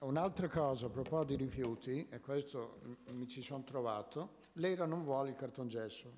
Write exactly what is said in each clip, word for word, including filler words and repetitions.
Un'altra cosa a proposito di rifiuti, e questo mi ci sono trovato, l'Era non vuole il cartongesso.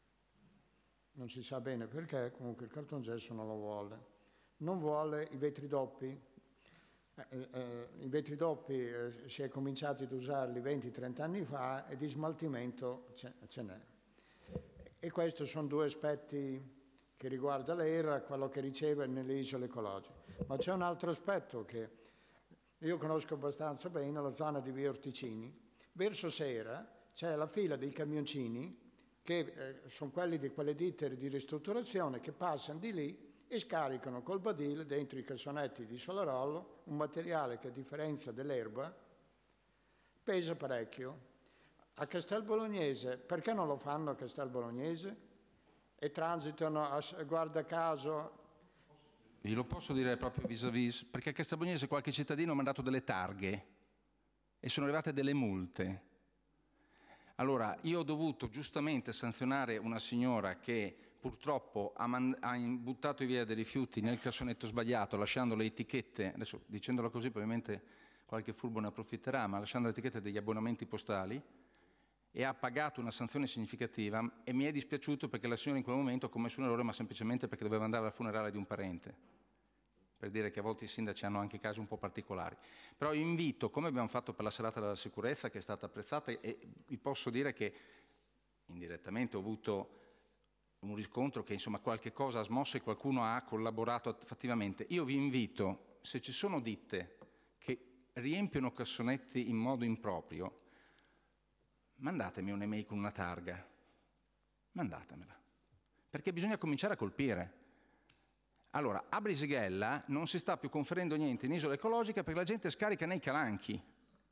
Non si sa bene perché, comunque il cartongesso non lo vuole. Non vuole i vetri doppi. Eh, eh, I vetri doppi eh, si è cominciati ad usarli venti trenta anni fa e di smaltimento ce, ce n'è. E questi sono due aspetti che riguarda l'Era, quello che riceve nelle isole ecologiche. Ma c'è un altro aspetto che io conosco abbastanza bene, la zona di Via Orticini. Verso sera c'è la fila dei camioncini, che eh, sono quelli di quelle ditte di ristrutturazione, che passano di lì e scaricano col badile dentro i cassonetti di Solarollo un materiale che, a differenza dell'erba, pesa parecchio. A Castel Bolognese, perché non lo fanno a Castel Bolognese? E transitano, a, guarda caso... Glielo posso dire proprio vis-à-vis, perché a Castel Bolognese qualche cittadino ha mandato delle targhe e sono arrivate delle multe. Allora, io ho dovuto giustamente sanzionare una signora che purtroppo ha, ha buttato via dei rifiuti nel cassonetto sbagliato, lasciando le etichette, adesso dicendolo così probabilmente qualche furbo ne approfitterà, ma lasciando le etichette degli abbonamenti postali, e ha pagato una sanzione significativa, e mi è dispiaciuto perché la signora in quel momento ha commesso un errore, ma semplicemente perché doveva andare al funerale di un parente. Per dire che a volte i sindaci hanno anche casi un po' particolari. Però io invito, come abbiamo fatto per la serata della sicurezza, che è stata apprezzata, e vi posso dire che indirettamente ho avuto un riscontro che insomma qualche cosa ha smosso e qualcuno ha collaborato fattivamente. Io vi invito, se ci sono ditte che riempiono cassonetti in modo improprio, mandatemi un'email con una targa, mandatemela, perché bisogna cominciare a colpire. Allora, a Brisighella non si sta più conferendo niente in isola ecologica perché la gente scarica nei calanchi.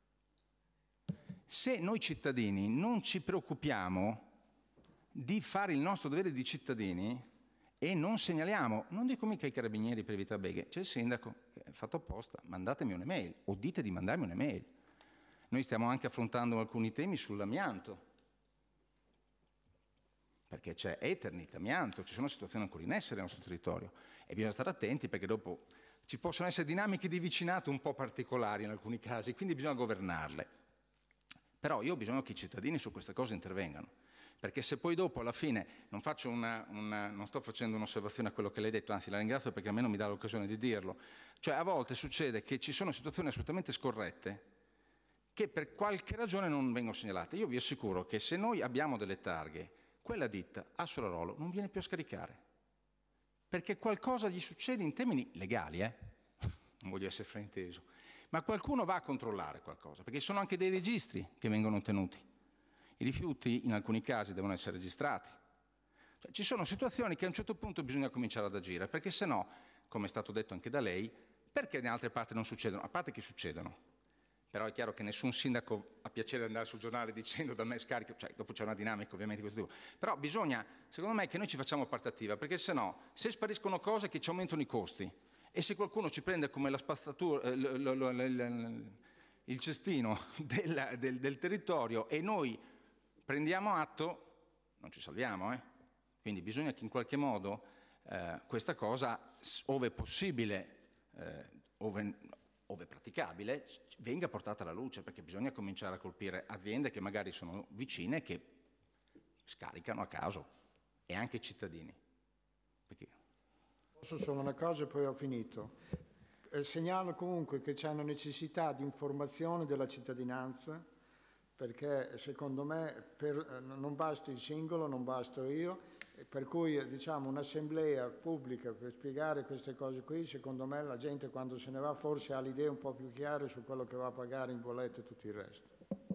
Se noi cittadini non ci preoccupiamo di fare il nostro dovere di cittadini e non segnaliamo, non dico mica i carabinieri per evitare beghe, c'è il sindaco, è fatto apposta, mandatemi un'email o dite di mandarmi un'email. Noi stiamo anche affrontando alcuni temi sull'amianto, perché c'è Eternit, amianto, ci sono situazioni ancora in essere nel nostro territorio e bisogna stare attenti perché dopo ci possono essere dinamiche di vicinato un po' particolari in alcuni casi, quindi bisogna governarle. Però io ho bisogno che i cittadini su queste cose intervengano, perché se poi dopo alla fine non, faccio una, una, non sto facendo un'osservazione a quello che lei ha detto, anzi la ringrazio perché almeno mi dà l'occasione di dirlo, cioè a volte succede che ci sono situazioni assolutamente scorrette che per qualche ragione non vengono segnalate. Io vi assicuro che se noi abbiamo delle targhe, quella ditta a Solarollo non viene più a scaricare, perché qualcosa gli succede in termini legali, eh? Non voglio essere frainteso, ma qualcuno va a controllare qualcosa, perché ci sono anche dei registri che vengono tenuti. I rifiuti in alcuni casi devono essere registrati. Cioè, ci sono situazioni che a un certo punto bisogna cominciare ad agire, perché se no, come è stato detto anche da lei, perché in altre parti non succedono? A parte che succedono. Però è chiaro che nessun sindaco ha piacere di andare sul giornale dicendo da me scarico, cioè dopo c'è una dinamica ovviamente di questo tipo. Però bisogna, secondo me, che noi ci facciamo parte attiva, perché se no, se spariscono cose che ci aumentano i costi e se qualcuno ci prende come la spazzatura, eh, l, l, l, l, il cestino del, del, del territorio e noi prendiamo atto, non ci salviamo, eh? Quindi bisogna che in qualche modo eh, questa cosa, ove possibile, eh, ove ove praticabile, venga portata alla luce, perché bisogna cominciare a colpire aziende che magari sono vicine e che scaricano a caso, e anche cittadini. Perché... Posso solo una cosa e poi ho finito. Eh, segnalo comunque che c'è una necessità di informazione della cittadinanza, perché secondo me per, non basta il singolo, non basta io, per cui diciamo un'assemblea pubblica per spiegare queste cose qui, secondo me la gente quando se ne va forse ha l'idea un po' più chiare su quello che va a pagare in bolletta e tutto il resto.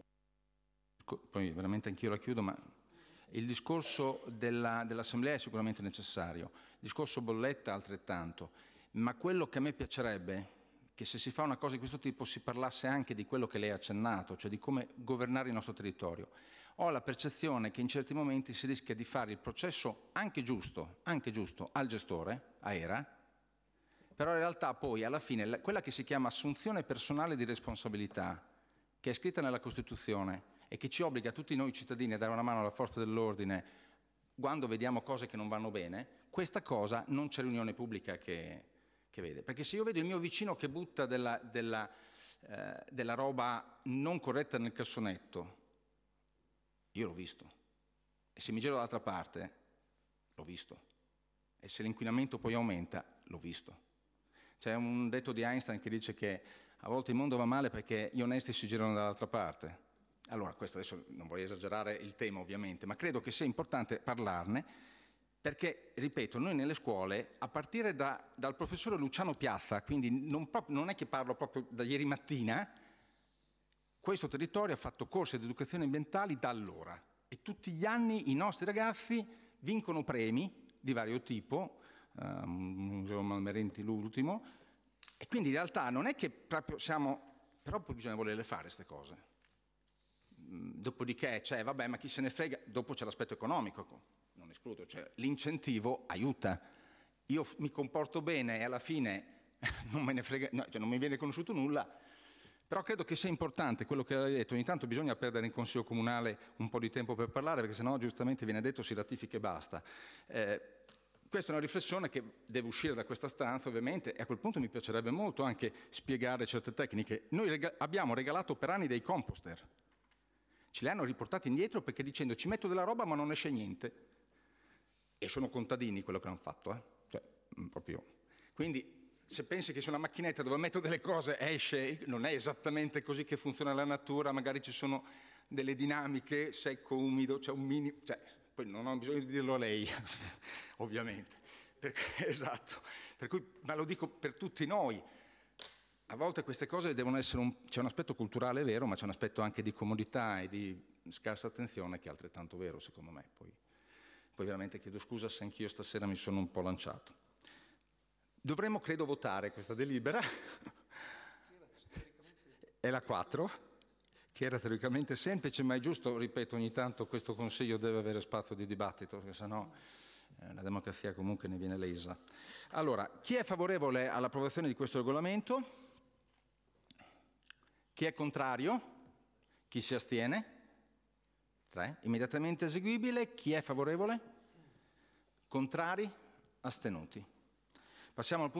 Poi veramente anch'io la chiudo, ma il discorso della, dell'assemblea è sicuramente necessario, il discorso bolletta altrettanto, ma quello che a me piacerebbe che se si fa una cosa di questo tipo si parlasse anche di quello che lei ha accennato, cioè di come governare il nostro territorio. Ho la percezione che in certi momenti si rischia di fare il processo anche giusto, anche giusto al gestore, a Era, però in realtà poi alla fine quella che si chiama assunzione personale di responsabilità, che è scritta nella Costituzione e che ci obbliga tutti noi cittadini a dare una mano alla forza dell'ordine quando vediamo cose che non vanno bene, questa cosa non c'è riunione pubblica che... che vede. Perché se io vedo il mio vicino che butta della, della, eh, della roba non corretta nel cassonetto, io l'ho visto. E se mi giro dall'altra parte, l'ho visto. E se l'inquinamento poi aumenta, l'ho visto. C'è un detto di Einstein che dice che a volte il mondo va male perché gli onesti si girano dall'altra parte. Allora, questo adesso non voglio esagerare il tema ovviamente, ma credo che sia importante parlarne perché, ripeto, noi nelle scuole, a partire da, dal professore Luciano Piazza, quindi non, non è che parlo proprio da ieri mattina, questo territorio ha fatto corsi di educazione ambientale da allora e tutti gli anni i nostri ragazzi vincono premi di vario tipo, uh, Museo Malmerenti l'ultimo, e quindi in realtà non è che proprio siamo, però poi bisogna volerle fare queste cose. Dopodiché c'è, vabbè, ma chi se ne frega, dopo c'è l'aspetto economico, non escludo, cioè l'incentivo aiuta. Io mi comporto bene e alla fine non me ne frega, no, cioè non mi viene conosciuto nulla, però credo che sia importante quello che hai detto, ogni tanto bisogna perdere in Consiglio Comunale un po' di tempo per parlare, perché sennò giustamente viene detto si ratifica e basta. Eh, questa è una riflessione che deve uscire da questa stanza ovviamente, e a quel punto mi piacerebbe molto anche spiegare certe tecniche. Noi rega- abbiamo regalato per anni dei composter, ce li hanno riportati indietro perché dicendo ci metto della roba ma non esce niente, e sono contadini quello che hanno fatto, eh? Cioè, proprio. Quindi se pensi che su una macchinetta dove metto delle cose esce, non è esattamente così che funziona la natura, magari ci sono delle dinamiche, secco, umido, c'è un minimo, cioè, poi non ho bisogno di dirlo a lei, ovviamente, perché, esatto, per cui, ma lo dico per tutti noi, a volte queste cose devono essere, un, c'è un aspetto culturale vero, ma c'è un aspetto anche di comodità e di scarsa attenzione che è altrettanto vero, secondo me, poi, poi veramente chiedo scusa se anch'io stasera mi sono un po' lanciato. Dovremmo, credo, votare questa delibera, è la quattro, che era teoricamente semplice, ma è giusto, ripeto, ogni tanto questo Consiglio deve avere spazio di dibattito, perché sennò eh, la democrazia comunque ne viene lesa. Allora, chi è favorevole all'approvazione di questo regolamento? Chi è contrario? Chi si astiene? Tre. Immediatamente eseguibile. Chi è favorevole? Contrari? Astenuti. Passiamo al punto